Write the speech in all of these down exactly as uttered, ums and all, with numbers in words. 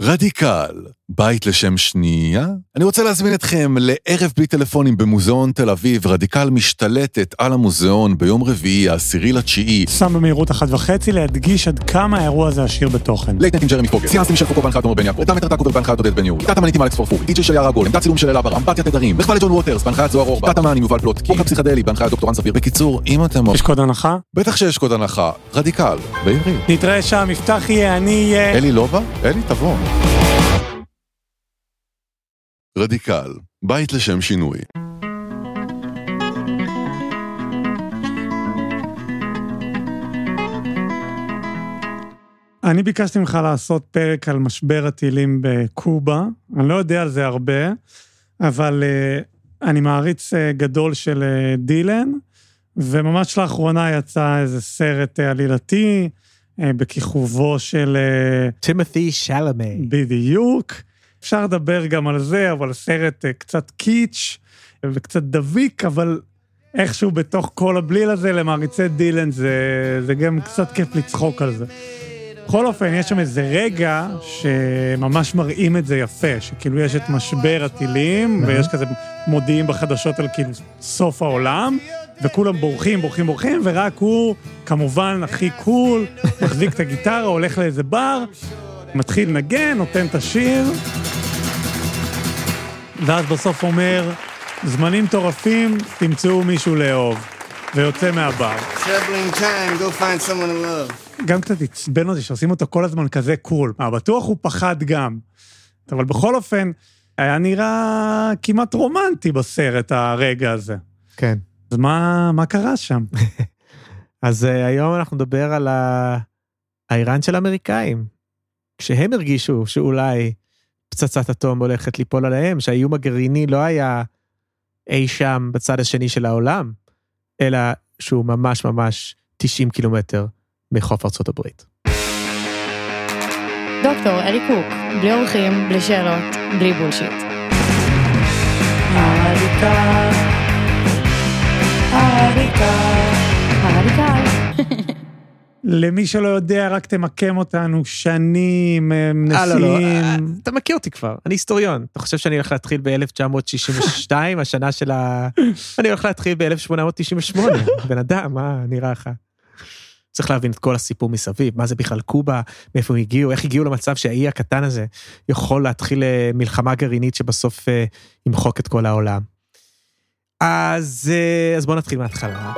רדיקל, בית לשם שנייה? אני רוצה להזמין אתכם לערב בלי טלפונים במוזיאון תל אביב. רדיקל משתלטת על המוזיאון ביום רביעי, העשירי לתשיעי. שם במהירות אחת וחצי להדגיש עד כמה האירוע הזה עשיר בתוכן. לייטנט עם ג'רמי פוגל, סיאנסים של פוקו בהנחיית עומר בן יעקב, דם מטר טקובר בהנחיית עודד בן יהוד, דאטה מניטים אלכס פורפור, די ג'י של יערה גולם, דאט צילום של אלה ברם, אמפתיה תדרים, מחווה לג'ון ווטרס בהנחיית זוהר אורבך, דאטה מן עם יובל פלוטקי, חוק הפסיכדלי בהנחיית דוקטור אנספיר. בקיצור, אם אתם יש קוד הנחה? בטח שיש קוד הנחה. רדיקל, בעירי. נתראה שם, יפתח יהיה, אני יהיה. אלי לא בא? אלי תבוא. רדיקל, בית לשם שינוי. אני ביקשתי ממך לעשות פרק על משבר הטילים בקובה. אני לא יודע על זה הרבה, אבל uh, אני מעריץ uh, גדול של uh, דילן, וממש לאחרונה יצא איזה סרט uh, עלילתי, uh, בכיכובו של... טימותי שלאמה. בדיוק. אפשר לדבר גם על זה, אבל סרט uh, קצת קיץ' וקצת דביק, אבל איכשהו בתוך כל הבליל הזה, למעריצי דילן, זה, זה גם קצת כיף לצחוק על זה. בכל אופן, יש שם איזה רגע שממש מראים את זה יפה, שכאילו יש את משבר הטילים, ויש כזה מודיעים בחדשות על כאילו סוף העולם, וכולם בורחים, בורחים, בורחים, ורק הוא, כמובן, הכי קול, מחזיק את הגיטרה, הולך לאיזה בר, מתחיל לנגן, נותן את השיר, ואז בסוף אומר, זמנים טורפים, תמצאו מישהו לאהוב, ויוצא מהבר. Traveling time, go find someone to love. גם קצת הצבן אותי שעושים אותו כל הזמן כזה קול. מה, בטוח הוא פחד גם. אבל בכל אופן, היה נראה כמעט רומנטי בסרט הרגע הזה. כן. אז מה, מה קרה שם? אז uh, היום אנחנו נדבר על האיראן של האמריקאים. כשהם הרגישו שאולי פצצת אטום הולכת ליפול עליהם, שהאיום הגרעיני לא היה אי שם בצד השני של העולם, אלא שהוא ממש ממש תשעים קילומטר מחוף ארצות הברית. דוקטור אלי קוק, בלי אורחים, בלי שאלות, בלי בולשיט. הרדיקל, הרדיקל, הרדיקל. למי שלא יודע, רק תמקם אותנו שנים, מנסים... לא, לא, אתה מכיר אותי כבר, אני היסטוריון. אתה חושב שאני הולך להתחיל ב-אלף תשע מאות שישים ושתיים, השנה של ה... אני הולך להתחיל ב-אלף שמונה מאות תשעים ושמונה. בן אדם, מה נראה לך? צריך להבין את כל הסיפור מסביב, מה זה בכלל קובה, מאיפה הם הגיעו, איך הגיעו למצב שהאי הקטן הזה יכול להתחיל מלחמה גרעינית שבסוף ימחוק את כל העולם. אז, אז בואו נתחיל מההתחלה.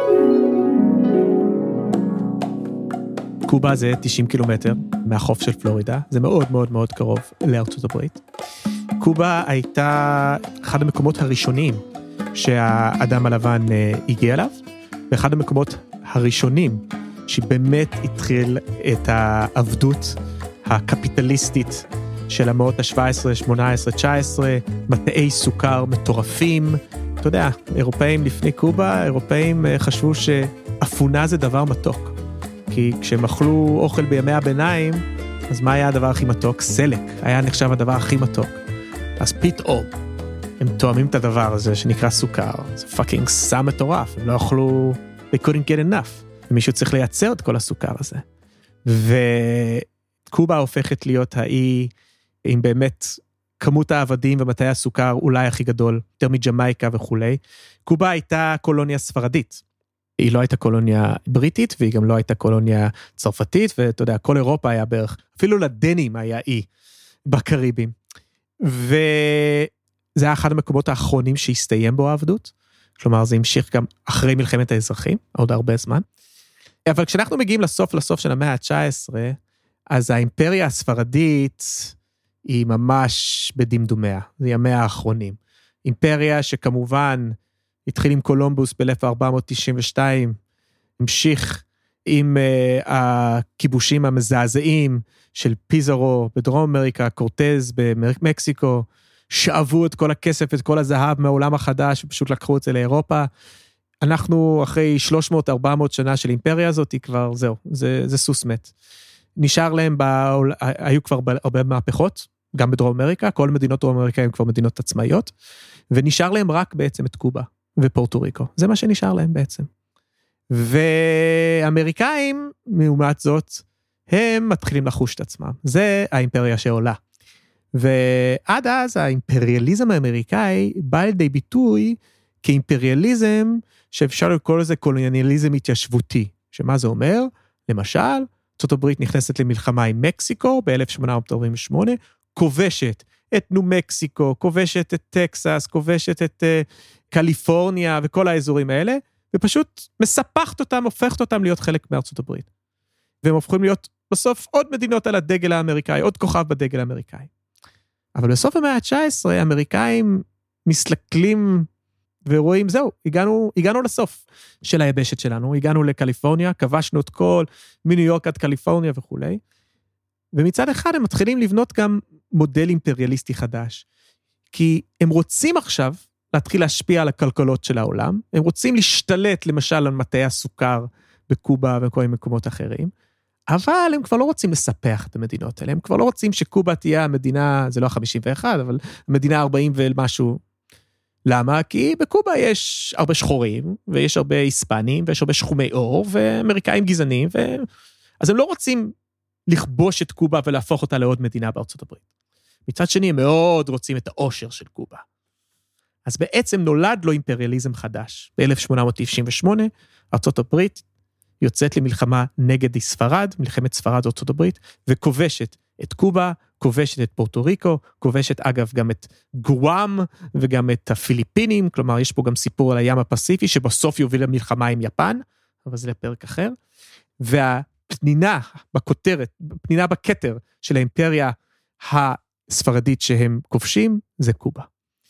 קובה זה תשעים קילומטר מהחוף של פלורידה, זה מאוד מאוד מאוד קרוב לארצות הברית. קובה הייתה אחד המקומות הראשונים שהאדם הלבן הגיע אליו, ואחד המקומות הראשונים שבאמת התחיל את העבדות הקפיטליסטית של המאות ה-שבע עשרה, שמונה עשרה, תשע עשרה, מטעי סוכר מטורפים. אתה יודע, אירופאים לפני קובה, אירופאים חשבו שאפונה זה דבר מתוק. כי כשהם אכלו אוכל בימי הביניים, אז מה היה הדבר הכי מתוק? סלק. היה נחשב הדבר הכי מתוק. אז פתאום, הם תואמים את הדבר הזה שנקרא סוכר. זה פאקינג סם מטורף. הם לא אכלו, they couldn't get enough. ומישהו צריך לייצר את כל הסוכר הזה. וקובה הופכת להיות האי, עם באמת כמות העבדים ומטעי הסוכר אולי הכי גדול, יותר מג'מייקה וכו'. קובה הייתה קולוניה ספרדית. היא לא הייתה קולוניה בריטית, והיא גם לא הייתה קולוניה צרפתית, ואתה יודע, כל אירופה היה בערך, אפילו לדנים היה אי בקריבים. וזה היה אחד המקומות האחרונים שהסתיים בו העבדות, כלומר זה המשיך גם אחרי מלחמת האזרחים, עוד הרבה זמן. אבל כשאנחנו מגיעים לסוף לסוף של המאה ה-תשע עשרה, אז האימפריה הספרדית היא ממש בדמדומיה, זה ימיה האחרונים. אימפריה שכמובן התחיל עם קולומבוס ב-אלף ארבע מאות תשעים ושתיים, המשיך עם uh, הכיבושים המזעזעים של פיזרו בדרום אמריקה, קורטז במקסיקו, שאבו את כל הכסף, את כל הזהב מהעולם החדש, ופשוט לקחו את זה לאירופה. אנחנו אחרי שלוש מאות ארבע מאות שנה של אימפריה הזאת, כבר זהו, זה, זה סוס מת. נשאר להם, בעול, היו כבר הרבה מהפכות, גם בדרום אמריקה, כל מדינות דרום אמריקה הם כבר מדינות עצמאיות, ונשאר להם רק בעצם את קובה ופורטו ריקו. זה מה שנשאר להם בעצם. ואמריקאים, לעומת זאת, הם מתחילים לחוש את עצמם. זה האימפריה שעולה. ועד אז האימפריאליזם האמריקאי בא לידי ביטוי כאימפריאליזם שאפשר לקרוא לזה קולוניאליזם התיישבותי, שמה זה אומר? למשל, ארצות הברית נכנסת למלחמה עם מקסיקו ב-אלף שמונה מאות ארבעים ושמונה, כובשת את ניו מקסיקו, כובשת את טקסס, כובשת את uh, קליפורניה וכל האזורים האלה, ופשוט מספחת אותם, הופכת אותם להיות חלק מארצות הברית. והם הופכים להיות בסוף עוד מדינות על הדגל האמריקאי, עוד כוכב בדגל האמריקאי. אבל בסוף המאה ה-תשע עשרה, האמריקאים מסתכלים ורואים, זהו, הגענו, הגענו לסוף של היבשת שלנו, הגענו לקליפורניה, כבשנו את כל מניו יורק עד קליפורניה וכו'. ומצד אחד הם מתחילים לבנות גם מודל אימפריאליסטי חדש, כי הם רוצים עכשיו להתחיל להשפיע על הכלכלות של העולם, הם רוצים להשתלט למשל על מטעי הסוכר בקובה וכל מיני מקומות אחרים, אבל הם כבר לא רוצים לספח את המדינות האלה, הם כבר לא רוצים שקובה תהיה המדינה, זה לא ה-חמישים ואחת, אבל המדינה ארבעים ומשהו. למה? כי בקובה יש הרבה שחורים, ויש הרבה היספנים, ויש הרבה שחומי אור, ואמריקאים גזענים, ו... אז הם לא רוצים לכבוש את קובה ולהפוך אותה לעוד מדינה בארצות הברית. מצד שני, הם מאוד רוצים את האושר של קובה. אז בעצם נולד לו אימפריאליזם חדש. ב-אלף שמונה מאות תשעים ושמונה, ארצות הברית יוצאת למלחמה נגד ספרד, מלחמת ספרד ארצות הברית, וכובשת את קובה, כובשת את פורטו ריקו, כובשת אגב גם את גואם, וגם את הפיליפינים, כלומר יש פה גם סיפור על הים הפסיפי, שבסוף יוביל למלחמה עם יפן, אבל זה לפרק אחר, והפנינה בכותרת, פנינה בכתר של האימפריה הספרדית שהם כובשים, זה קובה.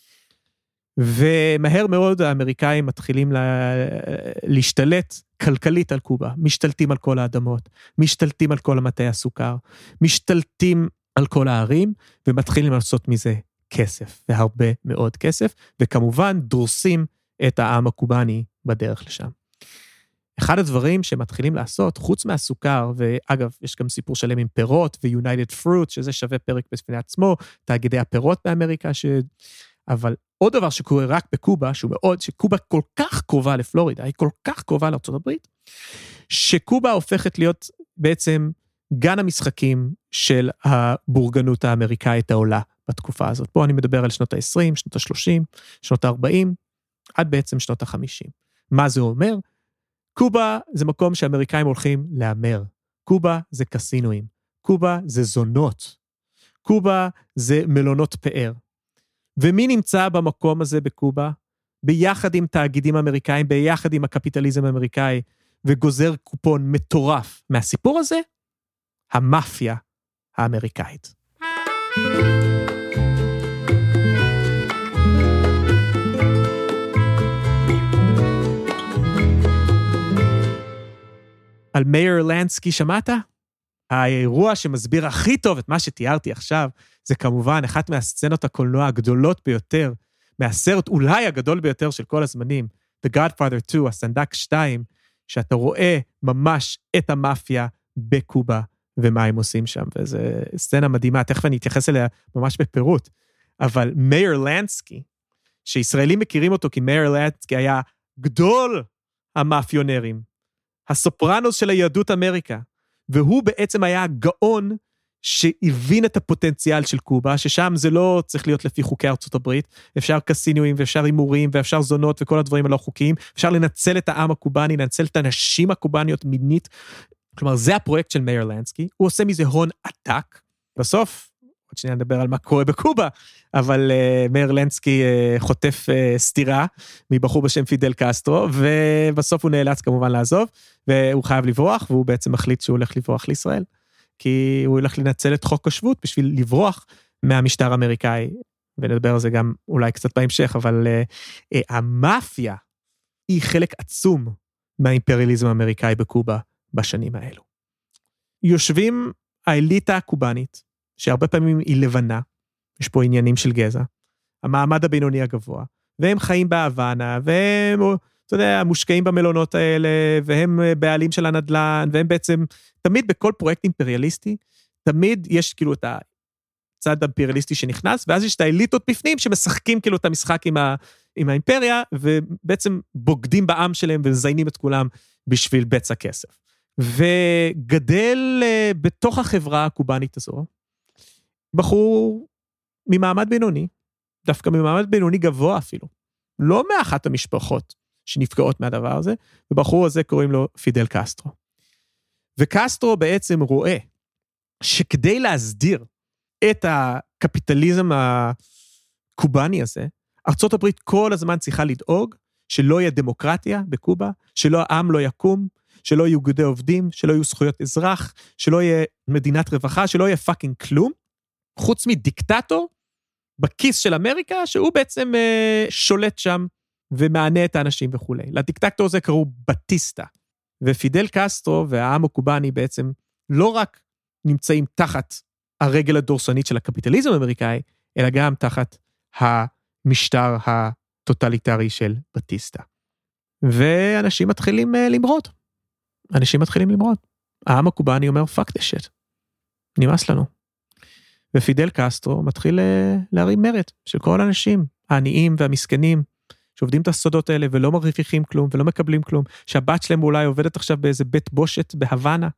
ומהר מאוד האמריקאים מתחילים לה... להשתלט כלכלית על קובה, משתלטים על כל האדמות, משתלטים על כל המטעי הסוכר, משתלטים על כל הערים, ומתחילים לעשות מזה כסף, והרבה מאוד כסף, וכמובן דורסים את העם הקובני בדרך לשם. אחד הדברים שמתחילים לעשות, חוץ מהסוכר, ואגב, יש גם סיפור שלם עם פירות, ו-United Fruit, שזה שווה פרק בפני עצמו, תאגידי הפירות באמריקה, ש... אבל עוד דבר שקורה רק בקובה, שהוא מאוד, שקובה כל כך קרובה לפלורידה, היא כל כך קרובה לארצות הברית, שקובה הופכת להיות בעצם גן המשחקים של הבורגנות האמריקאית העולה בתקופה הזאת. פה אני מדבר על שנות ה-עשרים, שנות ה-שלושים, שנות ה-ארבעים, עד בעצם שנות ה-חמישים. מה זה אומר? קובה זה מקום שאמריקאים הולכים לאמר. קובה זה קסינואים. קובה זה זונות. קובה זה מלונות פאר. ומי נמצא במקום הזה בקובה? ביחד עם תאגידים אמריקאים, ביחד עם הקפיטליזם האמריקאי, וגוזר קופון מטורף מהסיפור הזה? המאפיה האמריקאית. על מאיר לנסקי שמעת? האירוע שמסביר הכי טוב את מה שתיארתי עכשיו, זה כמובן אחת מהסצנות הקולנוע הגדולות ביותר, מהסרט אולי הגדול ביותר של כל הזמנים, The Godfather שתיים, הסנדק שתיים, שאתה רואה ממש את המאפיה בקובה, ומה הם עושים שם, וזו סצנה מדהימה, תכף אני אתייחס אליה ממש בפירוט, אבל מאיר לנסקי, שישראלים מכירים אותו, כי מאיר לנסקי היה גדול המאפיונרים, הסופרנוס של היהדות אמריקה, והוא בעצם היה גאון שהבין את הפוטנציאל של קובה, ששם זה לא צריך להיות לפי חוקי ארצות הברית, אפשר קסינואים ואפשר הימורים ואפשר זונות וכל הדברים הלא חוקיים, אפשר לנצל את העם הקובני, לנצל את הנשים הקובניות מינית, כלומר זה הפרויקט של מאיר לנסקי, הוא עושה מזה הון עתק, בסוף, עוד שניה נדבר על מה קורה בקובה, אבל uh, מאיר לנסקי uh, חוטף uh, סתירה מבחור בשם פידל קסטרו, ובסוף הוא נאלץ כמובן לעזוב, והוא חייב לברוח, והוא בעצם מחליט שהוא הולך לברוח לישראל, כי הוא הולך לנצל את חוק השבות בשביל לברוח מהמשטר האמריקאי, ונדבר על זה גם אולי קצת בהמשך, אבל uh, uh, המאפיה היא חלק עצום מהאימפריאליזם האמריקאי בקובה בשנים האלו. יושבים האליטה הקובנית, שהרבה פעמים היא לבנה, יש פה עניינים של גזע, המעמד הבינוני הגבוה, והם חיים בהוואנה, והם, אתה יודע, מושקעים במלונות האלה, והם בעלים של הנדל"ן, והם בעצם, תמיד בכל פרויקט אימפריאליסטי, תמיד יש כאילו את הצד האימפריאליסטי שנכנס, ואז יש את האליטות בפנים, שמשחקים כאילו את המשחק עם, ה, עם האימפריה, ובעצם בוגדים בעם שלהם, ומזיינים את כולם בשביל בצע כסף. וגדל בתוך החברה הקובנית הזו, בחור ממעמד בינוני, דווקא ממעמד בינוני גבוה אפילו, לא מאחת המשפחות שנפגעות מהדבר הזה, ובחור הזה קוראים לו פידל קסטרו. וקסטרו בעצם רואה שכדי להסדיר את הקפיטליזם הקובני הזה, ארצות הברית כל הזמן צריכה לדאוג שלא יהיה דמוקרטיה בקובה, שלא העם לא יקום, שלא יהיו גודי עובדים, שלא יהיו זכויות אזרח, שלא יהיה מדינת רווחה, שלא יהיה פאקינג כלום, חוץ מדיקטטור בכיס של אמריקה, שהוא בעצם אה, שולט שם ומענה את האנשים וכו'. לדיקטטור הזה קראו בטיסטה, ופידל קסטרו והעם הקובני בעצם לא רק נמצאים תחת הרגל הדורסנית של הקפיטליזם האמריקאי, אלא גם תחת המשטר הטוטליטרי של בטיסטה. ואנשים מתחילים uh, למרוד. אנשים מתחילים למרוד. העם הקובני אומר, fuck this shit. נמאס לנו. ופידל קסטרו מתחיל uh, להרים מרד של כל האנשים, העניים והמסכנים, שעובדים את הסודות האלה ולא מרוויחים כלום ולא מקבלים כלום, שהבת שלהם אולי עובדת עכשיו באיזה בית בושת בהוואנה,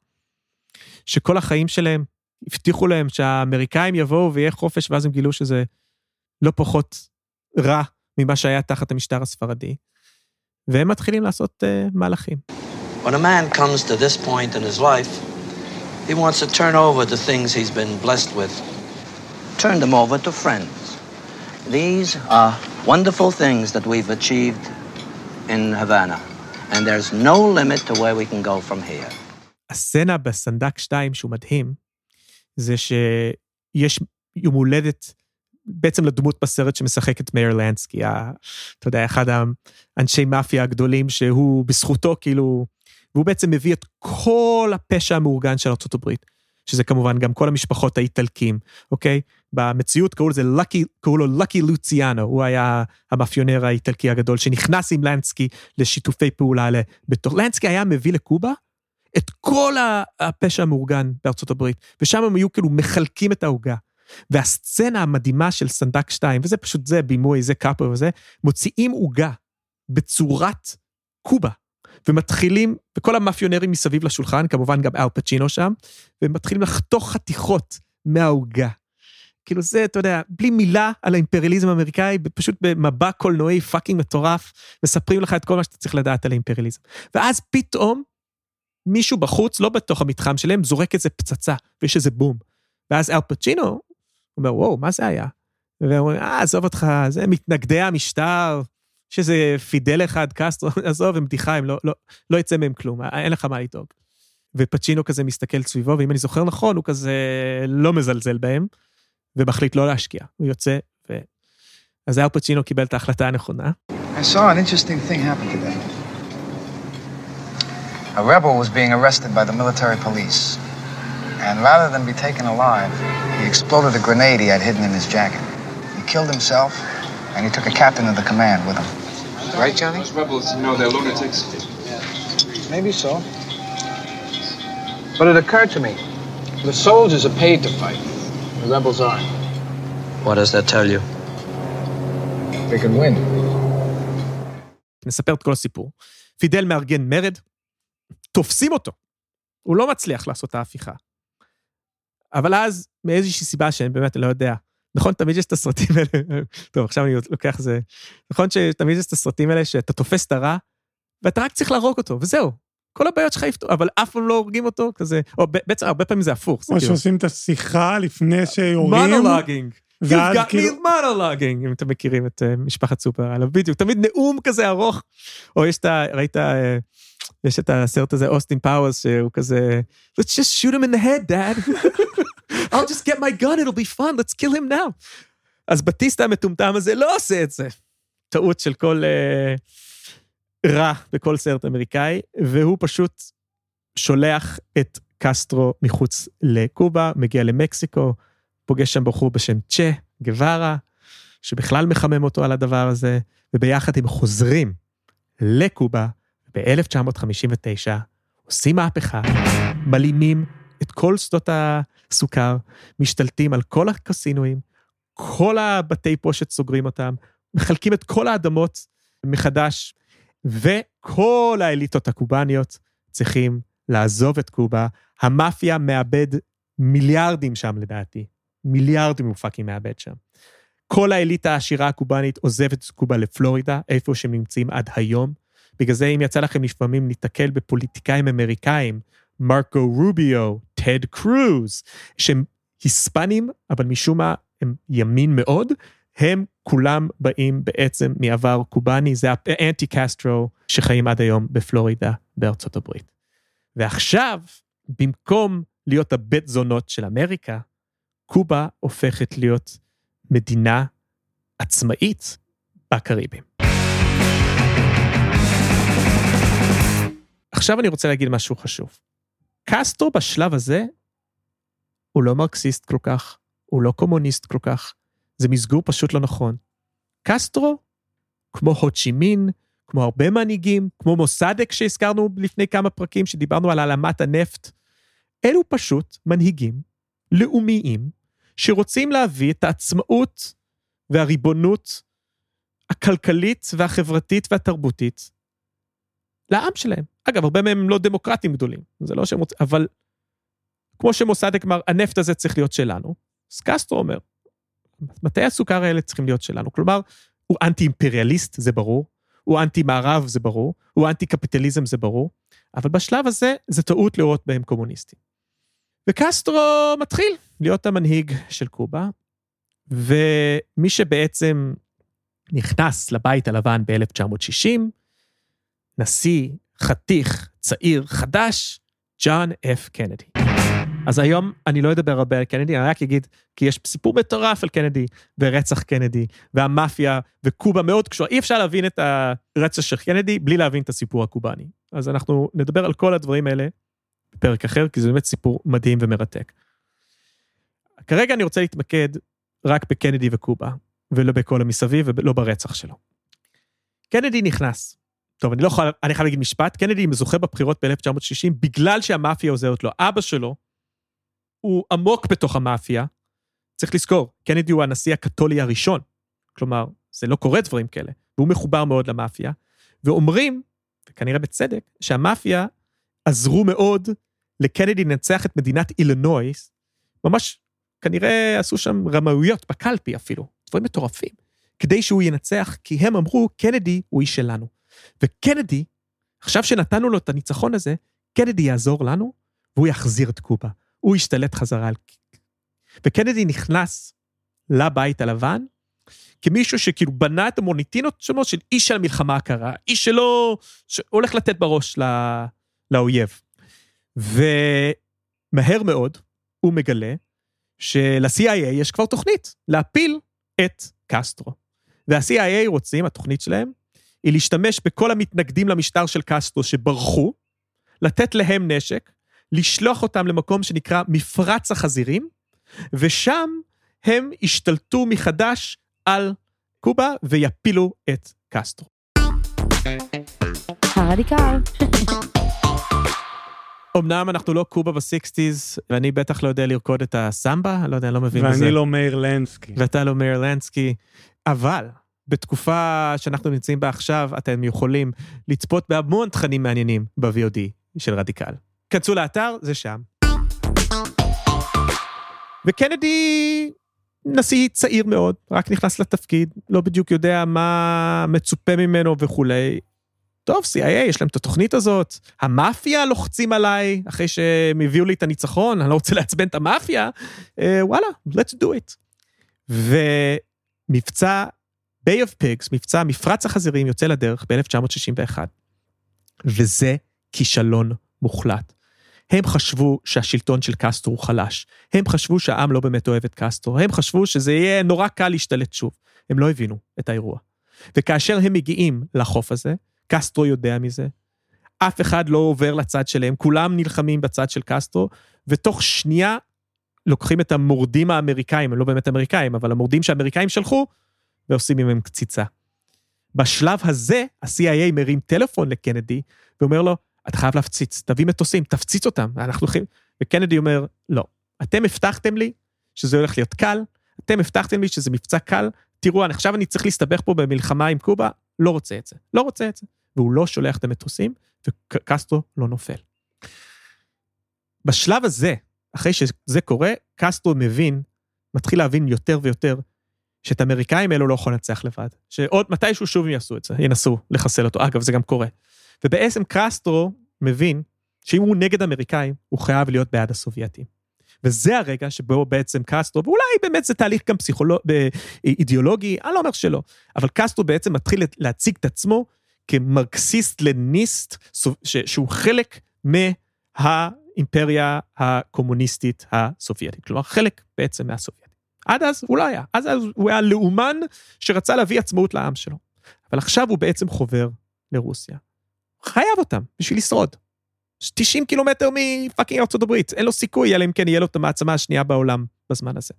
שכל החיים שלהם הבטיחו להם שהאמריקאים יבואו ויהיה חופש, ואז הם גילו שזה לא פחות רע ממה שהיה תחת המשטר הספרדי, והם מתחילים לעשות uh, מהלכים. When a man comes to this point in his life, he wants to turn over the things he's been blessed with. Turn them over to friends. These are wonderful things that we've achieved in Havana, and there's no limit to where we can go from here. הסצנה בסנדק שתיים שהוא מדהים, זה שיש יום הולדת בעצם לדמות בסרט שמשחקת מאיר לנסקי, אתה יודע, אחד האנשי מאפיה הגדולים שהוא בזכותו כאילו, והוא בעצם מביא את כל הפשע המאורגן של ארצות הברית, שזה כמובן גם כל המשפחות האיטלקים, אוקיי? במציאות קראו לזה לקי, קראו לו לקי לוציאנו, הוא היה המאפיונר האיטלקי הגדול, שנכנס עם לנסקי לשיתופי פעולה בתוך. לנסקי היה מביא לקובה את כל הפשע המאורגן בארצות הברית, ושם הם היו כאילו מחלקים את ההוגה. והסצנה המדהימה של סנדק שתיים, וזה פשוט זה, בימוי, זה קאפר וזה, מוציאים הוגה בצורת קובה, ומתחילים, וכל המאפיונרים מסביב לשולחן, כמובן גם אל פצ'ינו שם, ומתחילים לחתוך חתיכות מההוגה. כאילו זה, אתה יודע, בלי מילה על האימפריאליזם האמריקאי, פשוט במבע קולנועי פאקינג מטורף, מספרים לך את כל מה שאתה צריך לדעת על האימפריאליזם. ואז פתאום, מישהו בחוץ, לא בתוך המתחם שלהם, זורק איזה פצצה, ויש איזה בום. ואז אל פצ'ינו, אומר, וואו, מה זה היה? ואומרים, אה, עזוב אותך, זה מתנגדי המשטר, שזה פידל אחד, קסטרו, עזוב, הם בדיחה, הם לא, לא, לא יצא מהם כלום, אין לך מה לדאוג. ופצ'ינו כזה מסתכל סביבו, ואם אני זוכר נכון, הוא כזה לא מזלזל בהם, ומחליט לא להשקיע. הוא יוצא, ו... אז אל פצ'ינו קיבל את ההחלטה הנכונה. I saw an interesting thing happen today. A rebel was being arrested by the military police. And rather than be taken alive, he exploded a grenade he had hidden in his jacket. He killed himself, and he took a captain of the command with him. Right, Johnny? Those rebels, you know, they're lunatics. Maybe so. But it occurred to me, the soldiers are paid to fight. The rebels aren't. What does that tell you? They can win. נספר את כל הסיפור. פידל מארגן מרד, תופסים אותו. הוא לא מצליח לעשות את ההפיכה. אבל אז, מאיזושהי סיבה שאני באמת לא יודע, נכון, תמיד יש את הסרטים האלה, טוב, עכשיו אני לוקח זה, נכון שתמיד יש את הסרטים האלה, שאתה תופס את הרע, ואתה רק צריך להרוג אותו, וזהו, כל הבעיות שלך יפתור, אבל אף פעם לא הורגים אותו, כזה, או בעצם הרבה פעמים זה הפוך. או שעושים את השיחה לפני שיורים. מונולוגינג. You've got me monologuing, אם אתם מכירים את משפחת סופר, עליו בדיוק, תמיד נאום כזה ארוך, או יש את, ראית, יש את הסרט הזה, אוסטין פאוורס, שהוא כזה, let's just shoot him in the head, dad. I'll just get my gun, it'll be fun, let's kill him now. אז בטיסטה המטומטם הזה לא עושה את זה. טעות של כל uh, רע בכל סרט אמריקאי, והוא פשוט שולח את קסטרו מחוץ לקובה, מגיע למקסיקו, פוגש שם בחור בשם צ'ה, גווארה, שבכלל מחמם אותו על הדבר הזה, וביחד הם חוזרים לקובה, ב-אלף תשע מאות חמישים ותשע, עושים מהפכה, מלימים את כל שדות הסוכר, משתלטים על כל הקסינואים, כל הבתי פושט סוגרים אותם, מחלקים את כל האדמות מחדש, וכל האליטות הקובניות צריכים לעזוב את קובה, המאפיה מאבד מיליארדים שם לדעתי, מיליארדים הוא פאקינג מאבד שם. כל האליטה העשירה הקובנית עוזבת את קובה לפלורידה, איפה שהם נמצאים עד היום. בגלל זה אם יצא לכם לפעמים להתקל בפוליטיקאים אמריקאים, מרקו רוביו, טד קרוז, שהם היספנים, אבל משום מה הם ימין מאוד, הם כולם באים בעצם מעבר קובני, זה האנטי קסטרו שחיים עד היום בפלורידה בארצות הברית. ועכשיו, במקום להיות הבית זונות של אמריקה, קובה הופכת להיות מדינה עצמאית בקריבים. עכשיו אני רוצה להגיד משהו חשוב. קסטרו בשלב הזה, הוא לא מרקסיסט כל כך, הוא לא קומוניסט כל כך, זה מסגור פשוט לא נכון. קסטרו, כמו הוצ'ימין, כמו הרבה מנהיגים, כמו מוסדק שהזכרנו לפני כמה פרקים, שדיברנו על העלמת הנפט, אלו פשוט מנהיגים לאומיים, שרוצים להביא את העצמאות והריבונות הכלכלית והחברתית והתרבותית לעם שלהם. אגב, הרבה מהם לא דמוקרטים גדולים, זה לא שהם רוצים, אבל כמו שמוסדק אמר, הנפט הזה צריך להיות שלנו, אז קסטרו אומר, מתי הסוכר האלה צריכים להיות שלנו? כלומר, הוא אנטי-אימפריאליסט, זה ברור, הוא אנטי-מערב, זה ברור, הוא אנטי-קפיטליזם, זה ברור, אבל בשלב הזה, זה טעות לראות בהם קומוניסטים. וקסטרו מתחיל להיות המנהיג של קובה, ומי שבעצם נכנס לבית הלבן ב-אלף תשע מאות שישים, נשיא, חתיך, צעיר, חדש, ג'ון אף קנדי. אז היום אני לא אדבר הרבה על קנדי, אני רק אגיד, כי יש סיפור מטורף על קנדי, ורצח קנדי, והמאפיה, וקובה מאוד קשורה. אי אפשר להבין את הרצח של קנדי, בלי להבין את הסיפור הקובני. אז אנחנו נדבר על כל הדברים האלה, בפרק אחר, כי זה באמת סיפור מדהים ומרתק. כרגע אני רוצה להתמקד רק בקנדי וקובה, ולא בכל המסביב, ולא ברצח שלו. קנדי נכנס. טוב, אני לא יכול, אני חייב להגיד משפט, קנדי מזוכה בבחירות ב-אלף תשע מאות שישים, בגלל שהמאפיה עוזרת לו. אבא שלו, הוא עמוק בתוך המאפיה, צריך לזכור, קנדי הוא הנשיא הקתולי הראשון, כלומר, זה לא קורה דברים כאלה, והוא מחובר מאוד למאפיה, ואומרים, וכנראה בצדק, שהמאפיה עזרו מאוד לקנדי לנצח את מדינת אילינויס, ממש כנראה עשו שם רמאויות בקלפי אפילו, דברים מטורפים, כדי שהוא ינצח, כי הם אמרו, קנדי הוא איש שלנו. וקנדי, עכשיו שנתנו לו את הניצחון הזה, קנדי יעזור לנו, והוא יחזיר את קובה. הוא ישתלט חזרה על... וקנדי נכנס לבית הלבן, כמישהו שכאילו בנה את המוניטינות שלו, של איש של המלחמה הקרה, איש שלו, שהולך לתת בראש לא... לאויב. ומהר מאוד, הוא מגלה, של-סי איי איי יש כבר תוכנית, להפיל את קסטרו. וה-סי איי איי רוצים, התוכנית שלהם, היא להשתמש בכל המתנגדים למשטר של קסטרו שברחו, לתת להם נשק, לשלוח אותם למקום שנקרא מפרץ החזירים, ושם הם השתלטו מחדש על קובה ויפילו את קסטרו. הרדיקל. אמנם אנחנו לא קובה ב-שישים, ואני בטח לא יודע לרקוד את הסמבה, אני לא יודע, אני לא מבין בזה. ואני לא מאיר לנסקי. ואתה לא מאיר לנסקי, אבל בתקופה שאנחנו נמצאים בה עכשיו, אתם יכולים לצפות בהמון תכנים מעניינים ב-וי או די של רדיקל. כנסו לאתר, זה שם. וקנדי נשיא צעיר מאוד, רק נכנס לתפקיד, לא בדיוק יודע מה מצופה ממנו וכולי. טוב, סי איי איי, יש להם את התוכנית הזאת, המאפיה לוחצים עליי, אחרי שהם הביאו לי את הניצחון, אני לא רוצה לעצבן את המאפיה, אה, וואלה, let's do it. ומבצע Bay of Pigs, מבצע מפרץ החזירים, יוצא לדרך ב-אלף תשע מאות שישים ואחת, וזה כישלון מוחלט. הם חשבו שהשלטון של קסטרו הוא חלש, הם חשבו שהעם לא באמת אוהב את קסטרו, הם חשבו שזה יהיה נורא קל להשתלט שוב, הם לא הבינו את האירוע. וכאשר הם מגיעים לחוף הזה, קסטרו יודע מזה, אף אחד לא עובר לצד שלהם, כולם נלחמים בצד של קסטרו, ותוך שנייה לוקחים את המורדים האמריקאים, הם לא באמת אמריקאים, אבל המורדים שהאמריקאים שלחו, ועושים עם קציצה. בשלב הזה, ה-סי איי איי מרים טלפון לקנדי, ואומר לו, אתה חייב להפציץ, תביא מטוסים, תפציץ אותם, אנחנו הולכים, וקנדי אומר, לא, אתם הבטחתם לי שזה הולך להיות קל, אתם הבטחתם לי שזה מבצע קל, תראו, עכשיו אני צריך להסתבך פה במלחמה עם קובה, לא רוצה את זה, לא רוצה את זה, והוא לא שולח את המטוסים, וקסטרו לא נופל. בשלב הזה, אחרי שזה קורה, קסטרו מבין מתחיל להבין יותר ויותר, שאת האמריקאים האלו לא יכול לנצח לבד, שעוד מתישהו שוב הם יעשו את זה, ינסו לחסל אותו, אגב זה גם קורה, ובעצם קסטרו מבין, שאם הוא נגד אמריקאים, הוא חייב להיות בעד הסובייטים, וזה הרגע שבו בעצם קסטרו, ואולי באמת זה תהליך גם פסיכולוג, אידיאולוגי, אני לא אומר שלא, אבל קסטרו בעצם מתחיל להציג את עצמו, כמרקסיסט לניסט, שהוא חלק מהאימפריה הקומוניסטית הסובייטית, כלומר חלק בעצם מהסובייטים. עד אז הוא לא היה, אז הוא היה לאומן שרצה להביא עצמאות לעם שלו, אבל עכשיו הוא בעצם חובר לרוסיה. חייב אותם בשביל לשרוד. תשעים קילומטר מפאקינג ארצות הברית, אין לו סיכוי, אלא אם כן יהיה לו את המעצמה השנייה בעולם בזמן הזה.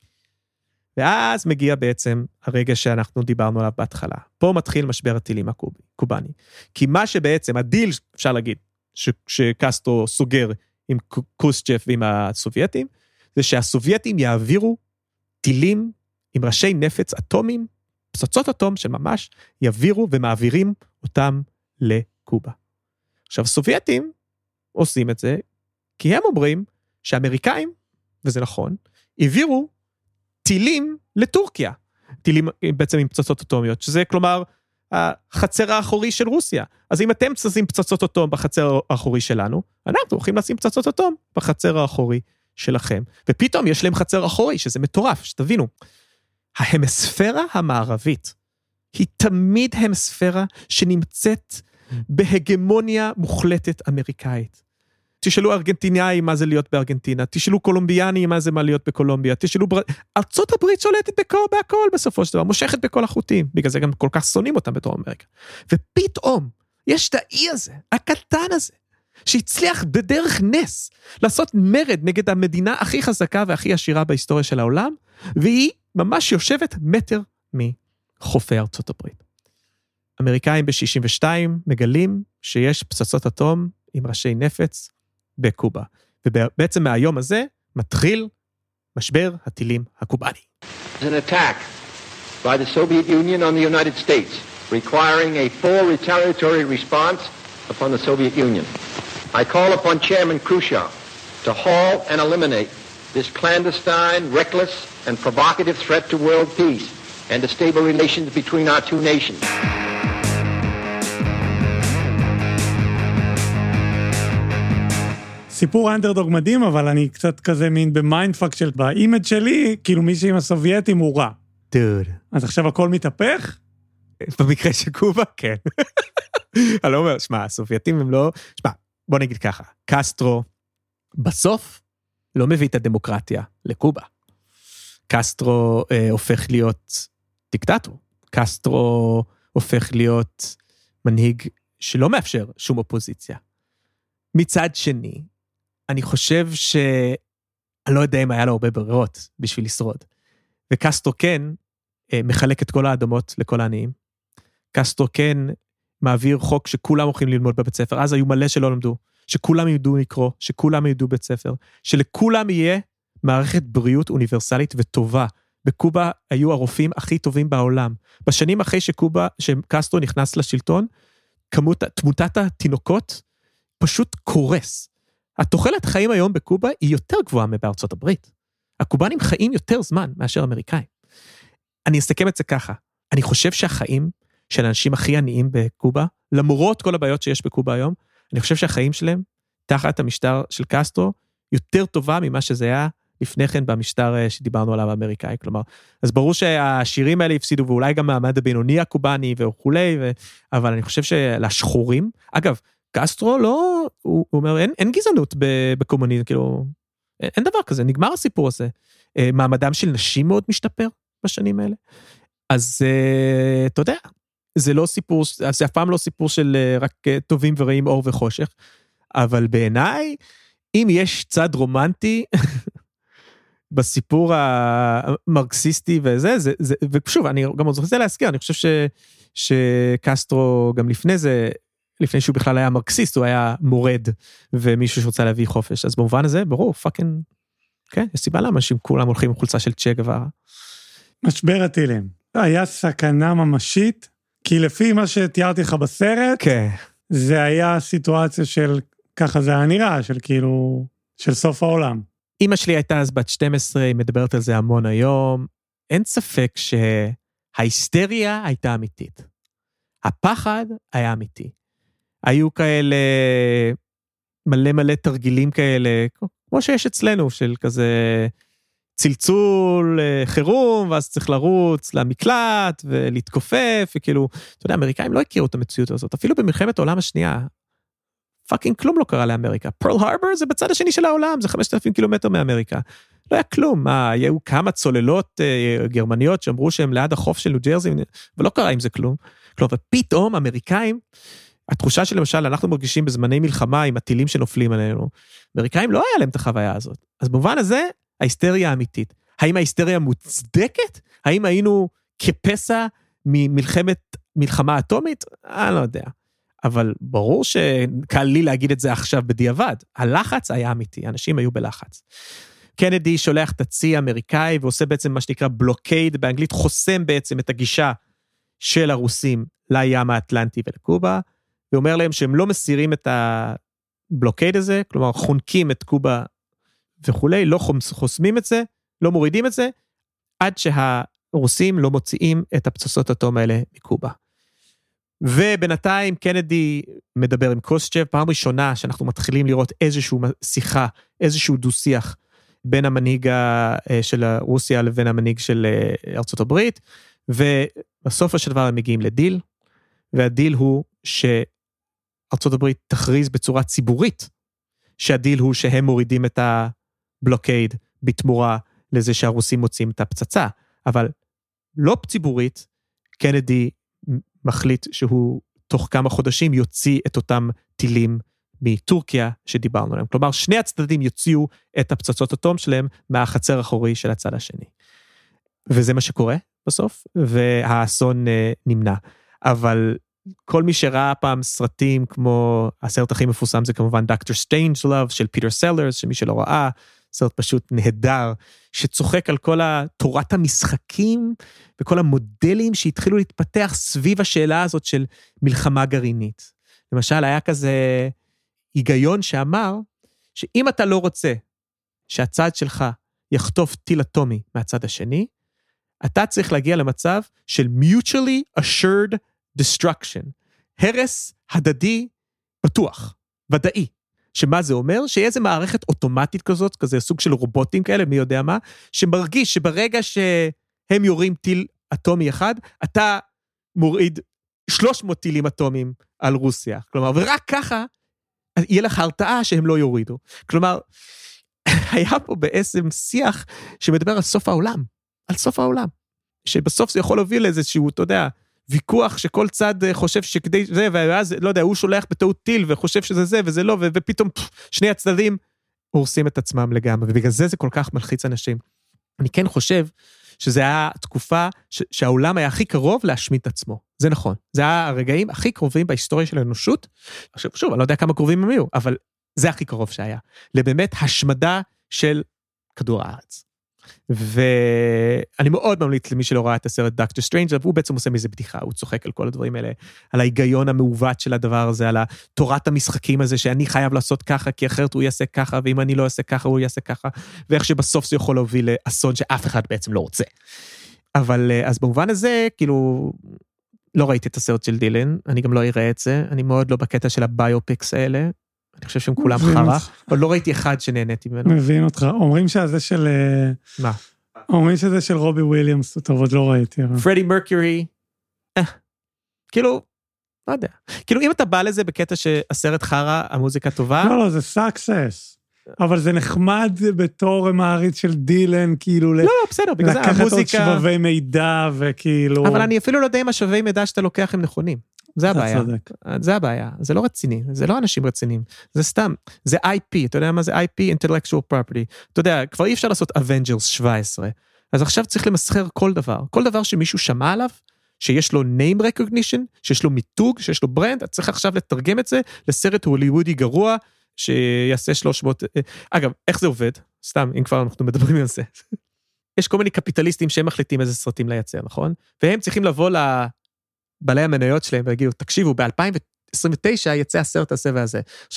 ואז מגיע בעצם הרגע שאנחנו דיברנו עליו בהתחלה. פה מתחיל משבר הטילים הקובני. כי מה שבעצם, הדיל, אפשר להגיד, ש- שקסטרו סוגר עם קוסצ'ף ועם הסובייטים, זה שהסובייטים יעבירו טילים עם ראשי נפץ אטומיים, פצצות אטום של ממש, יעבירו ומעבירים אותם לקובה. עכשיו, הסובייטים עושים את זה, כי הם אומרים שהאמריקאים, וזה נכון, העבירו טילים לטורקיה, טילים בעצם עם פצצות אטומיות, שזה כלומר החצר האחורי של רוסיה. אז אם אתם שמים פצצות אטום בחצר האחורי שלנו, אנחנו הולכים לשים פצצות אטום בחצר האחורי שלכם. ופתאום יש להם חצר אחורי, שזה מטורף, שתבינו. ההמספירה המערבית היא תמיד המספירה שנמצאת בהגמוניה מוחלטת אמריקאית. תשאלו ארגנטינאי מה זה להיות בארגנטינה, תשאלו קולומביאני מה זה מה להיות בקולומביה, תשאלו בר... ארצות הברית שולטת בכל, בהכל בסופו של דבר, מושכת בכל החוטים, בגלל זה גם כל כך שונאים אותם בתור אמריקה. ופתאום יש את האי הזה, הקטן הזה, שהצליח בדרך נס לעשות מרד נגד המדינה הכי חזקה והכי עשירה בהיסטוריה של העולם, והיא ממש יושבת מטר מחופי ארצות הברית. אמריקאים ב-שישים ושתיים מגלים שיש פצצות אטום עם ראשי נפץ בקובה. ובעצם מהיום הזה מתחיל משבר הטילים הקובני. An attack by the Soviet Union on the United States, requiring a full retaliatory response upon the Soviet Union. I call upon Chairman Khrushchev to halt and eliminate this clandestine, reckless, and provocative threat to world peace and to stable relations between our two nations. סיפור האנדרדוג מדהים, אבל אני קצת כזה מין במיינדפאק של באימג' שלי, כאילו מישהי עם הסובייטים הוא רע. דוד. אז עכשיו הכל מתהפך? במקרה של קובה, כן. אני לא אומר, שמה, הסובייטים הם לא... שמה, בוא נגיד ככה, קסטרו בסוף לא מביא את הדמוקרטיה לקובה. קסטרו אה, הופך להיות דיקטטור. קסטרו הופך להיות מנהיג שלא מאפשר שום אופוזיציה. מצד שני, אני חושב ש... אני לא יודע אם היה לו הרבה ברירות בשביל לשרוד. וקסטרו כן מחלק את כל האדמות לכל העניים. קסטרו כן מעביר חוק שכולם הולכים ללמוד בבית ספר. אז היו מלא שלא למדו. שכולם ידעו לקרוא, שכולם ידעו בית ספר. שלכולם יהיה מערכת בריאות אוניברסלית וטובה. בקובה היו הרופאים הכי טובים בעולם. בשנים אחרי שקובה, שקסטרו נכנס לשלטון, כמות, תמותת התינוקות פשוט קורס. התוחלת חיים היום בקובה היא יותר גבוהה מבארצות הברית. הקובנים חיים יותר זמן מאשר אמריקאים. אני אסתכם את זה ככה. אני חושב שהחיים של האנשים הכי עניים בקובה, למרות כל הבעיות שיש בקובה היום, אני חושב שהחיים שלהם, תחת המשטר של קסטרו, יותר טובה ממה שזה היה לפני כן במשטר שדיברנו עליו האמריקאי. כלומר, אז ברור שהשירים האלה הפסידו, ואולי גם מעמד הבינוני הקובני וכולי, ו... אבל אני חושב שלשחורים, אגב, קסטרו לא, הוא אומר, אין, אין גזענות בקומוניזם, כאילו, אין, אין דבר כזה, נגמר הסיפור הזה. מעמדם של נשים מאוד משתפר בשנים האלה. אז אתה יודע, זה לא סיפור, זה אף פעם לא סיפור של רק טובים ורעים אור וחושך, אבל בעיניי, אם יש צד רומנטי, בסיפור המרקסיסטי וזה, זה, זה, ושוב, אני גם רוצה להזכיר, אני חושב ש, שקסטרו גם לפני זה, לפני שהוא בכלל היה מרקסיסט, הוא היה מורד, ומישהו שרוצה להביא חופש. אז במובן הזה, ברור, פאקינג, כן, יש סיבה למה אנשים כולם הולכים עם חולצה של צ'ה גווארה. משבר הטילים. היה סכנה ממשית, כי לפי מה שתיארתי לך בסרט, כן. זה היה סיטואציה של, ככה זה היה נראה, של כאילו, של סוף העולם. אמא שלי הייתה אז בת שתים עשרה, היא מדברת על זה המון היום, אין ספק שההיסטריה הייתה אמיתית. הפחד היה אמיתי. היו כאלה מלא מלא תרגילים כאלה, כמו שיש אצלנו, של כזה צלצול חירום, ואז צריך לרוץ למקלט ולהתכופף, וכאילו, אתה יודע, האמריקאים לא הכירו את המציאות הזאת, אפילו במלחמת העולם השנייה, פאקינג כלום לא קרה לאמריקה. פרל הרבר זה בצד השני של העולם, זה חמשת אלפים קילומטר מאמריקה. לא היה כלום, מה, היו כמה צוללות אה, גרמניות שאמרו שהם ליד החוף של ניו ג'רזי, ולא קרה עם זה כלום. כלומר, ופתאום אמריקאים, התחושה שלמשל, אנחנו מרגישים בזמני מלחמה עם הטילים שנופלים עלינו, אמריקאים לא היה להם את החוויה הזאת. אז במובן הזה, ההיסטריה האמיתית. האם ההיסטריה מוצדקת? האם היינו כפסע ממלחמת, מלחמה אטומית? אני לא יודע. אבל ברור שקל לי להגיד את זה עכשיו בדיעבד. הלחץ היה אמיתי, אנשים היו בלחץ. קנדי שולח את הצי האמריקאי, ועושה בעצם מה שנקרא בלוקייד, באנגלית חוסם בעצם את הגישה של הרוסים לים האטלנטי ולקובה, ואומר להם שהם לא מסירים את הבלוקייד הזה, כלומר חונקים את קובה וכולי, לא חוסמים את זה, לא מורידים את זה, עד שהרוסים לא מוציאים את הפצצות אטום האלה מקובה. ובינתיים קנדי מדבר עם קוסצ'ב, פעם ראשונה שאנחנו מתחילים לראות איזושהי שיחה, איזשהו דו-שיח, בין המנהיג של רוסיה לבין המנהיג של ארצות הברית, ובסוף של דבר הם מגיעים לדיל, והדיל הוא שארצות הברית תכריז בצורה ציבורית, שהדיל הוא שהם מורידים את הבלוקייד בתמורה לזה שהרוסים מוצאים את הפצצה, אבל לא ציבורית, קנדי מחליט שהוא תוך כמה חודשים יוציא את אותם טילים מטורקיה שדיברנו עליהם. כלומר, שני הצדדים יוציאו את הפצצות אטום שלהם מהחצר האחורי של הצד השני. וזה מה שקורה בסוף, והאסון נמנע. אבל כל מי שראה פעם סרטים כמו, הסרט הכי מפורסם זה כמובן דוקטור סטרנג'לוב של פיטר סלרס, שמי שלא ראה, סרט פשוט נהדר, שצוחק על כל תורת המשחקים, וכל המודלים שהתחילו להתפתח סביב השאלה הזאת של מלחמה גרעינית. למשל, היה כזה היגיון שאמר, שאם אתה לא רוצה שהצד שלך יחטוף טיל אטומי מהצד השני, אתה צריך להגיע למצב של mutually assured destruction, הרס הדדי בטוח, ודאי. שמה זה אומר? שיהיה איזו מערכת אוטומטית כזאת, כזה סוג של רובוטים כאלה, מי יודע מה, שמרגיש שברגע שהם יורים טיל אטומי אחד, אתה מוריד שלוש מאות טילים אטומיים על רוסיה. כלומר, ורק ככה, יהיה לך הרתעה שהם לא יורידו. כלומר, היה פה בעצם שיח שמדבר על סוף העולם, על סוף העולם. שבסוף זה יכול להוביל לאיזשהו, אתה יודע, ויכוח שכל צד חושב שכדי זה, ואז, לא יודע, הוא שולח בטעות טיל, וחושב שזה זה וזה לא, ופתאום שני הצדדים הורסים את עצמם לגמרי, ובגלל זה זה כל כך מלחיץ אנשים. אני כן חושב שזה היה תקופה שהעולם היה הכי קרוב להשמיד את עצמו. זה נכון. זה היה הרגעים הכי קרובים בהיסטוריה של האנושות. עכשיו, שוב, אני לא יודע כמה קרובים הם יהיו, אבל זה הכי קרוב שהיה. לבאמת השמדה של כדור הארץ. ואני מאוד ממליץ למי שלא ראה את הסרט דוקטור סטרנג', והוא בעצם עושה מזה בדיחה, הוא צוחק על כל הדברים האלה, על ההיגיון המעוות של הדבר הזה, על תורת המשחקים הזה, שאני חייב לעשות ככה, כי אחרת הוא יעשה ככה, ואם אני לא אעשה ככה, הוא יעשה ככה, ואיך שבסוף זה יכול להוביל לאסון שאף אחד בעצם לא רוצה. אבל אז במובן הזה, כאילו, לא ראיתי את הסרט של דילן, אני גם לא אראה את זה, אני מאוד לא בקטע של הביופיקס האלה, אני חושב שהם כולם חרה, אבל לא ראיתי אחד שנהניתי ממנו. מבין אותך, אומרים שזה של... מה? אומרים שזה של רובי וויליאמס, טוב, עוד לא ראיתי. פרדי מרקיורי, כאילו, לא יודע. כאילו, אם אתה בא לזה בקטע שהסרט חרה, המוזיקה טובה... לא, לא, זה סאקסס. אבל זה נחמד בתור מעריץ של דילן, כאילו... לא, לא, בסדר, בגלל זה המוזיקה... לקחת עוד שבבי מידע, וכאילו... אבל אני אפילו לא יודע אם השבבי מידע שאתה לוקח הם נכונים. זה הבעיה. זה הבעיה. זה לא רציני. זה לא אנשים רציניים. זה סתם. זה איי פי. אתה יודע מה זה איי פי? Intellectual Property. אתה יודע, כבר אי אפשר לעשות Avengers שבע עשרה. אז עכשיו צריך למסחר כל דבר. כל דבר שמישהו שמע עליו, שיש לו name recognition, שיש לו מיתוג, שיש לו ברנד, אתה צריך עכשיו לתרגם את זה לסרט הוליוודי גרוע, שיעשה שלוש מאות... אגב, איך זה עובד? סתם, אם כבר אנחנו מדברים על זה. יש כל מיני קפיטליסטים שהם מחליטים איזה סרטים לייצר, נכון? והם צריכים לבוא לבעלי המניות שלהם ולהגידו, תקשיבו, ב-אלפיים עשרים ותשע יצא הסרט הזה והזה. עכשיו,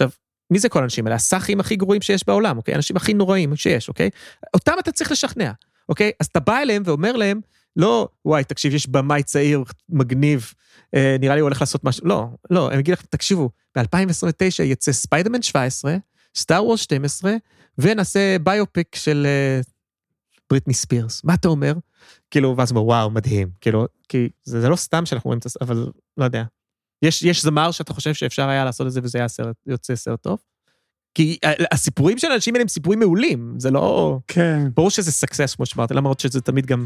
מי זה כל האנשים האלה? הסאחים הכי גרועים שיש בעולם, אוקיי? האנשים הכי נוראים שיש, אוקיי? אותם אתה צריך לשכנע, אוקיי? אז אתה בא אליהם ואומר להם, לא, וואי, תקשיב, יש במאי צעיר מגניב, אה, נראה לי הוא הולך לעשות משהו, לא, לא, הם יגיד לכם, תקשיבו, ב-אלפיים עשרים ותשע יצא ספיידרמן שבע עשרה, סטאר וורס שתים עשרה, ונעשה ביופיק של אה, בריטני ספירס. מה אתה אומר? כאילו, ואז אומר, וואו, מדהים. כאילו, כי זה, זה לא סתם שאנחנו רואים את זה, אבל לא יודע. יש, יש זמר שאתה חושב שאפשר היה לעשות את זה, וזה היה סרט, יוצא סרט טוב? כי הסיפורים של האנשים האלה הם סיפורים מעולים, זה לא... כן. ברור שזה סקסס, כמו שאמרת, למרות שזה תמיד גם...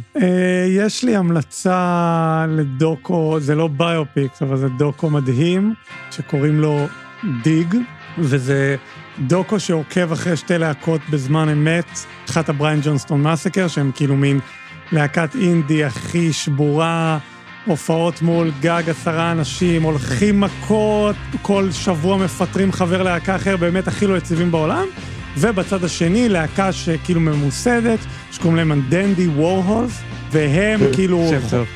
יש לי המלצה לדוקו, זה לא ביופיקס, אבל זה דוקו מדהים, שקוראים לו דיג, וזה דוקו שעוקב אחרי שתי להקות בזמן אמת, אחת הבריין ג'ונסטון מסקר, שהם כאילו מין להקת אינדי הכי שבורה, הופעות מול גג עשרה אנשים, הולכים מכות, כל שבוע מפטרים חבר להקה אחר, באמת הכי לא יציבים בעולם, ובצד השני להקה שכאילו ממוסדת, שקוראים להם דנדי וורהולס, והם כאילו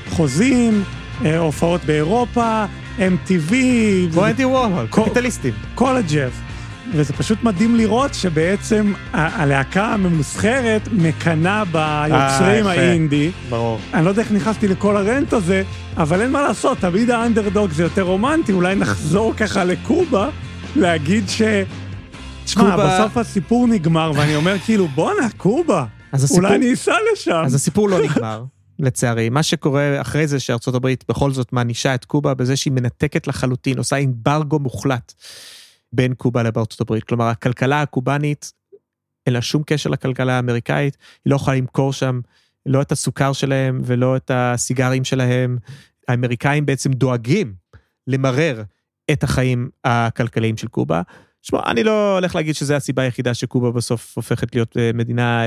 חוזים, הופעות באירופה, אם טי וי, דנדי וורהולס, קפיטליסטים. כל הג'אז. וזה פשוט מדהים לראות שבעצם הלהקה הממוסחרת מקנה ביוצרים האינדי. ברור. אני לא יודע איך נכנסתי לכל הרנט הזה, אבל אין מה לעשות, תמיד האנדרדוג זה יותר רומנטי, אולי נחזור ככה לקובה, להגיד ש... תשמע, בסוף הסיפור נגמר, ואני אומר כאילו, בואנה, קובה, אולי אני אסע לשם. אז הסיפור לא נגמר, לצערי. מה שקורה אחרי זה שארצות הברית בכל זאת מענישה את קובה, בזה שהיא מנתקת לחלוטין, עושה אמברגו מוחלט. בין קובה לארצות הברית. כלומר, הכלכלה הקובנית, אין לה שום קשר לכלכלה האמריקאית, היא לא יכולה למכור שם, לא את הסוכר שלהם, ולא את הסיגרים שלהם. האמריקאים בעצם דואגים למרר את החיים הכלכליים של קובה. שמו, אני לא הולך להגיד שזו הסיבה היחידה שקובה בסוף הופכת להיות מדינה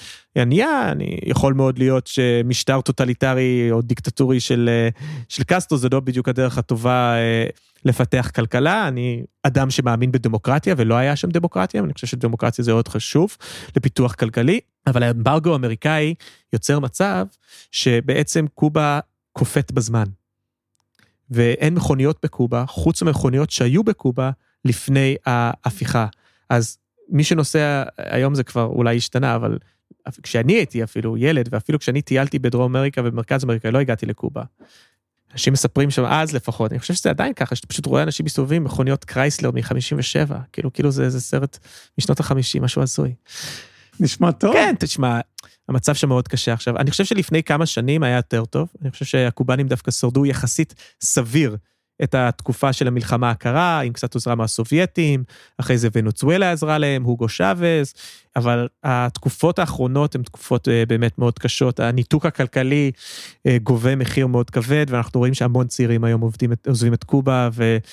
ענייה, אני יכול מאוד להיות שמשטר טוטליטרי או דיקטטורי של, של קסטרו, זה לא בדיוק הדרך הטובה לפתח כלכלה, אני אדם שמאמין בדמוקרטיה, ולא היה שם דמוקרטיה, אני חושב שדמוקרטיה זה מאוד חשוב לפיתוח כלכלי, אבל האמברגו האמריקאי יוצר מצב שבעצם קובה קופאת בזמן, ואין מכוניות בקובה, חוץ ממכוניות שהיו בקובה, לפני ההפיכה. אז מי שנוסע, היום זה כבר אולי השתנה, אבל כשאני הייתי אפילו ילד, ואפילו כשאני טיילתי בדרום אמריקה ובמרכז אמריקה, לא הגעתי לקובה. אנשים מספרים שם אז לפחות, אני חושב שזה עדיין ככה, שאתה פשוט רואה אנשים מסתובבים, מכוניות קרייסלר מ-חמישים ושבע, כאילו, כאילו זה, זה סרט משנות ה-חמישים, משהו עשוי. נשמע טוב? כן, תשמע, המצב שם מאוד קשה עכשיו. אני חושב שלפני כמה שנים היה יותר טוב, אני חושב שהקובנים דווקא שרדו יחסית סביר, את התקופה של המלחמה הקרה, עם קצת עזרה מהסובייטים, אחרי זה ונצואלה עזרה להם, הוגו שוויז, אבל התקופות האחרונות הן תקופות באמת מאוד קשות, הניתוק הכלכלי גובה מחיר מאוד כבד, ואנחנו רואים שהמון צעירים היום עובדים, עוזבים את קובה,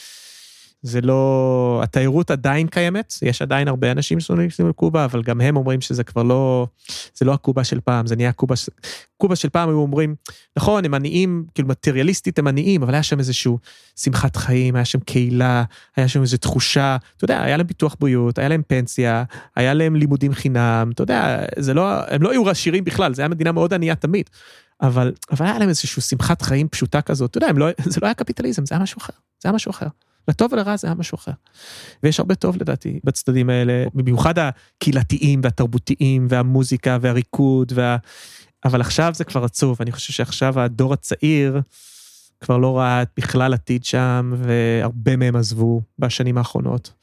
וזה לא, התיירות עדיין קיימת, יש עדיין הרבה אנשים שנוסעים לקובה, אבל גם הם אומרים שזה כבר לא, זה לא הקובה של פעם, זה נהיה קובה, קובה של פעם, הם אומרים, נכון, הם עניים, כאילו מטריאליסטית הם עניים, אבל היה שם איזשהו שמחת חיים, היה שם קהילה, היה שם איזו תחושה, אתה יודע, היה להם ביטוח בריאות, היה להם פנסיה, היה להם לימודים חינם, אתה יודע, זה לא, הם לא היו עשירים בכלל, זה היה מדינה מאוד ענייה תמיד, אבל, אבל היה להם איזשהו שמחת חיים פשוטה כזאת, אתה יודע, לא, זה לא היה קפיטליזם, זה היה משהו אחר, זה היה משהו אחר. לטוב ולרע זה היה משהו אחר. ויש הרבה טוב לדעתי בצדדים האלה, במיוחד הקהילתיים והתרבותיים והמוזיקה והריקוד, וה... אבל עכשיו זה כבר עצוב, אני חושב שעכשיו הדור הצעיר כבר לא ראה בכלל עתיד שם, והרבה מהם עזבו בשנים האחרונות.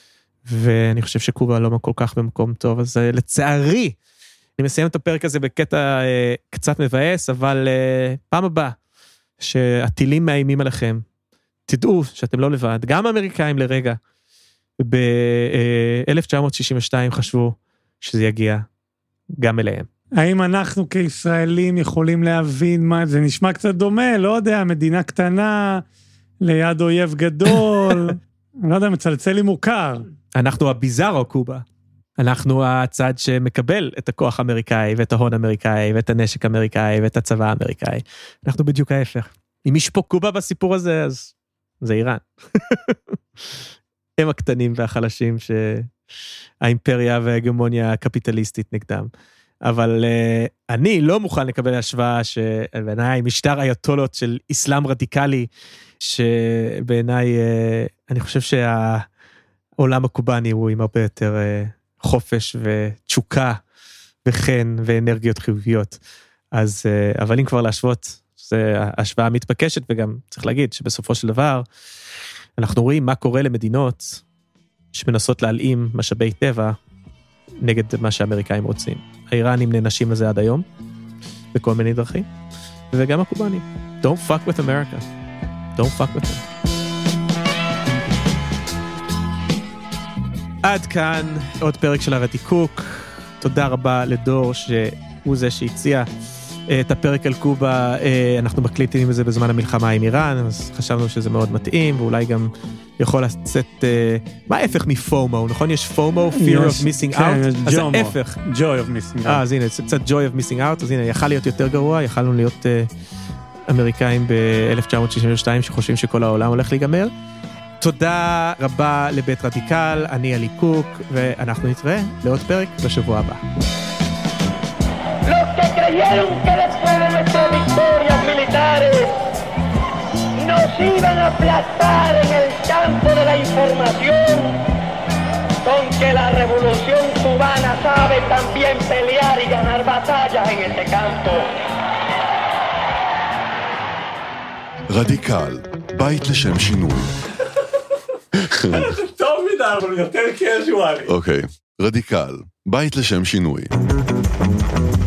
ואני חושב שקובה לא כל כך במקום טוב, אז לצערי, אני מסיים את הפרק הזה בקטע קצת מבאס, אבל פעם הבאה, שהטילים מאיימים עליכם, תדעו שאתם לא לבד, גם האמריקאים לרגע, ב-אלף תשע מאות שישים ושתיים חשבו שזה יגיע גם אליהם. האם אנחנו כישראלים יכולים להבין מה, זה נשמע קצת דומה, לא יודע, מדינה קטנה, ליד אויב גדול, אני לא יודע, מצלצל לי מוכר. אנחנו הביזארו קובה, אנחנו הצד שמקבל את הכוח האמריקאי, ואת ההון האמריקאי, ואת הנשק האמריקאי, ואת הצבא האמריקאי. אנחנו בדיוק ההפך. אם יש פה קובה בסיפור הזה, אז זה איראן. הם הקטנים והחלשים שהאימפריה וההגמוניה הקפיטליסטית נגדם. אבל uh, אני לא מוכן לקבל השוואה שבעיניי משטר אייתולות של אסלאם רדיקלי, שבעיניי uh, אני חושב העולם הקובני הוא עם הרבה יותר חופש ותשוקה וחן ואנרגיות חיוביות. אז, אבל אם כבר להשוות, זה השוואה מתבקשת, וגם צריך להגיד שבסופו של דבר, אנחנו רואים מה קורה למדינות שמנסות להלאים משאבי טבע נגד מה שהאמריקאים רוצים. האיראנים נענשים לזה עד היום, בכל מיני דרכים, וגם הקובנים. Don't fuck with America. Don't fuck with them. עד כאן עוד פרק של הרתיקוק. תודה רבה לדור שהוא זה שהציע את הפרק על קובה. אנחנו מקליטים את זה בזמן המלחמה עם איראן, אז חשבנו שזה מאוד מתאים, ואולי גם יכול לצאת, מה ההפך מפומו, נכון? יש פומו, fear of missing out, אז ההפך. joy of missing out. אה, אז הנה, קצת joy of missing out, אז הנה, יכל להיות יותר גרוע, יכלנו להיות אמריקאים ב-אלף תשע מאות שישים ושתיים שחושבים שכל העולם הולך להיגמר. תודה רבה לבית רדיקל, אני אלי קוק, ואנחנו נתראה לעוד פרק בשבוע הבא. Los que creyeron que después de nuestras victorias militares nos iban a aplastar en el campo de la información, con que la revolución cubana sabe también pelear y ganar batallas en este campo. רדיקל, בית לשם שינוי. טוב מדי, אבל יותר קזואלי. אוקיי, רדיקל, בית לשם שינוי.